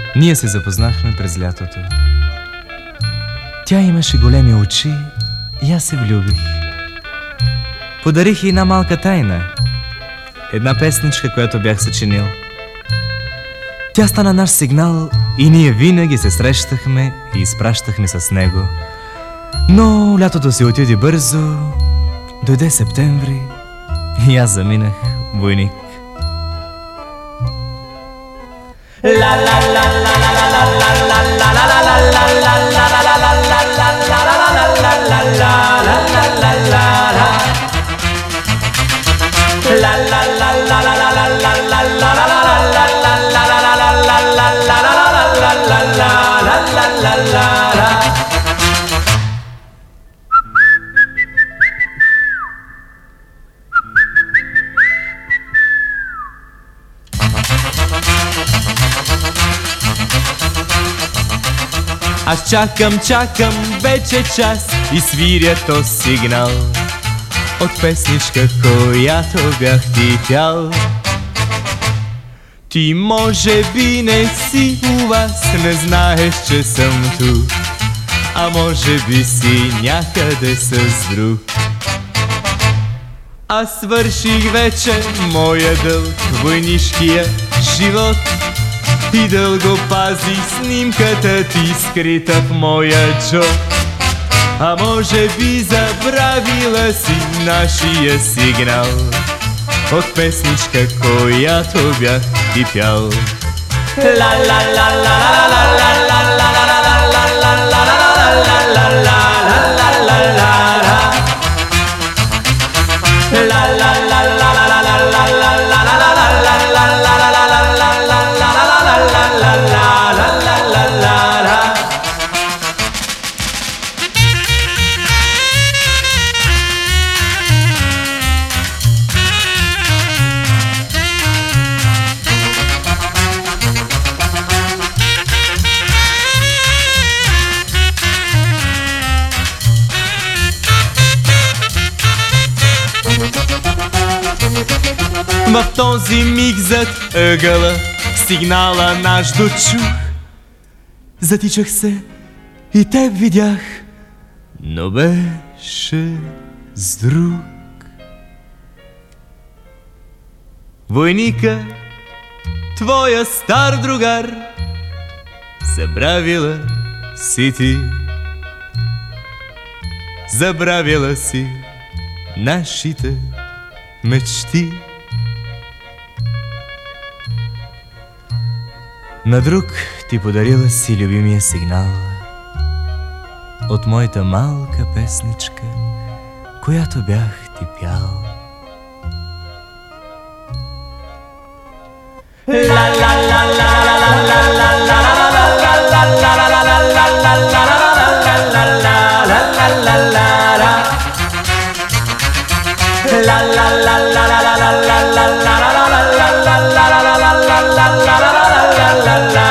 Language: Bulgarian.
Ние се запознахме през лятото. Тя имаше големи очи и аз се влюбих. Подарих й една малка тайна. Една песничка, която бях съчинил. Тя стана наш сигнал и ние винаги се срещахме и изпращахме с него. Но лятото си отиде бързо, дойде септември и аз заминах войник. Аз чакам вече час и свиря то сигнал от песничка, която бях ти пял. Ти може би не си у вас, не знаеш, че съм тук, а може би си някъде с друг. Аз свърших вече моя дълг, войнишкия живот, и дълго пази снимката ти скрита в моя джоб. А може би забравила си нашия сигнал от песничка, която бях ти пял. В този миг зад ъгъла сигнала наш дочух. Затичах се и теб видях, но беше с друг. Войника, твоя стар другар, забравила си ти. Забравила си нашите мечти. На друг ти подарила си любимия сигнал от моята малка песничка, която бях ти пял. La